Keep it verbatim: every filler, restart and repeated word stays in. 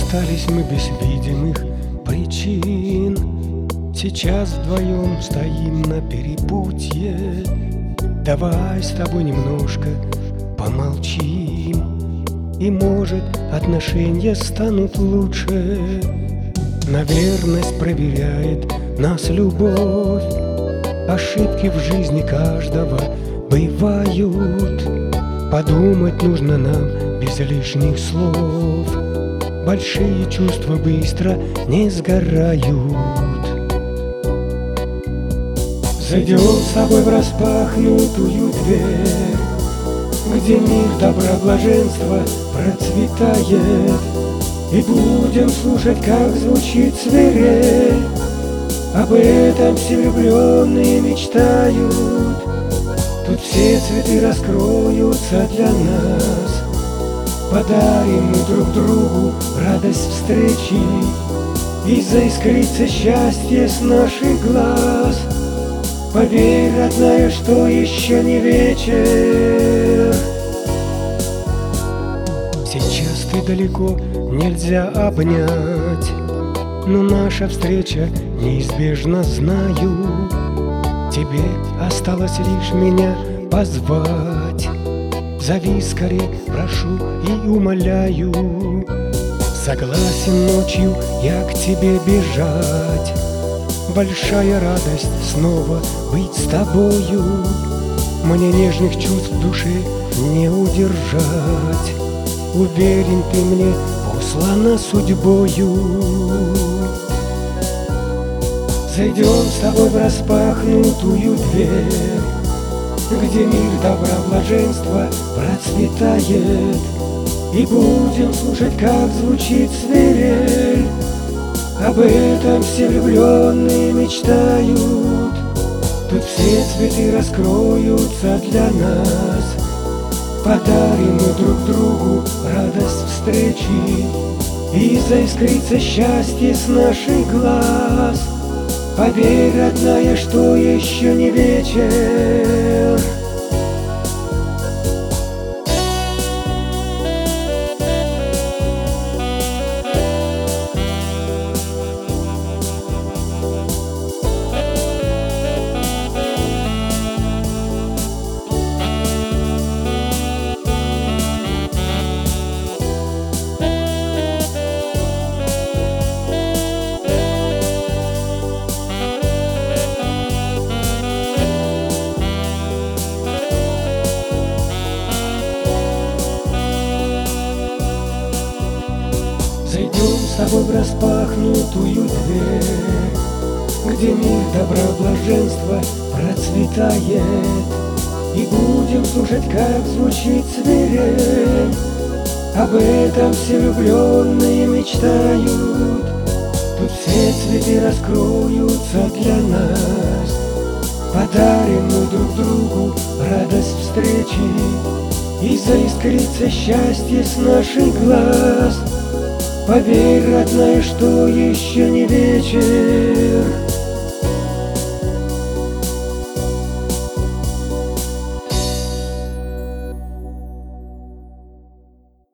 Расстались мы без видимых причин. Сейчас вдвоем стоим на перепутье. Давай с тобой немножко помолчим, и, может, отношения станут лучше. На верность проверяет нас любовь. Ошибки в жизни каждого бывают. Подумать нужно нам без лишних слов. Большие чувства быстро не сгорают. Зайдем с тобой в распахнутую дверь, где мир добра, блаженства процветает, и будем слушать, как звучит свирель. Об этом все влюбленные мечтают. Тут все цветы раскроются для нас. Подарим мы друг другу радость встречи, и заискрится счастье с наших глаз. Поверь, родная, что еще не вечер. Сейчас ты далеко, нельзя обнять, но наша встреча неизбежна, знаю. Тебе осталось лишь меня позвать. Зови скорей, прошу и умоляю. Согласен ночью я к тебе бежать. Большая радость снова быть с тобою. Мне нежных чувств в душе не удержать. Уверен, ты мне послана судьбою. Зайдем с тобой в распахнутую дверь, где мир добра, блаженства процветает, и будем слушать, как звучит свирель. Об этом все влюбленные мечтают. Тут все цветы раскроются для нас. Подарим мы друг другу радость встречи, и заискрится счастье с наших глаз. Поверь, родная, что еще не вечер. Зайдем с тобой в распахнутую дверь, где мир добра, блаженства процветает, и будем слушать, как звучит свирель. Об этом все влюбленные мечтают. Тут все цветы раскроются для нас. Подарим мы друг другу радость встречи, и заискрится счастье с наших глаз. Поверь, родная, что еще не вечер.